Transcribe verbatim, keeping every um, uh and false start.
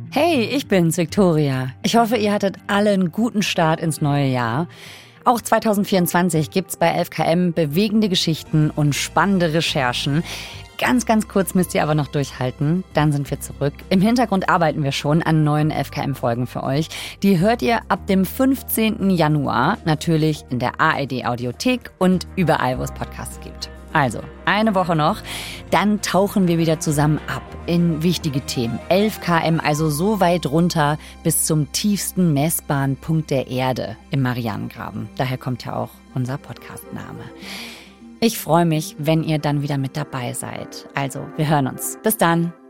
Hey, ich bin's, Victoria. Ich hoffe, ihr hattet alle einen guten Start ins neue Jahr. Auch zwanzig vierundzwanzig gibt's bei elf K M bewegende Geschichten und spannende Recherchen. Ganz, ganz kurz müsst ihr aber noch durchhalten, dann sind wir zurück. Im Hintergrund arbeiten wir schon an neuen elf K M-Folgen für euch. Die hört ihr ab dem fünfzehnten Januar, natürlich in der A R D-Audiothek und überall, wo es Podcasts gibt. Also, eine Woche noch, dann tauchen wir wieder zusammen ab in wichtige Themen. elf K M, also so weit runter bis zum tiefsten messbaren Punkt der Erde im Marianengraben. Daher kommt ja auch unser Podcastname. Ich freue mich, wenn ihr dann wieder mit dabei seid. Also, wir hören uns. Bis dann.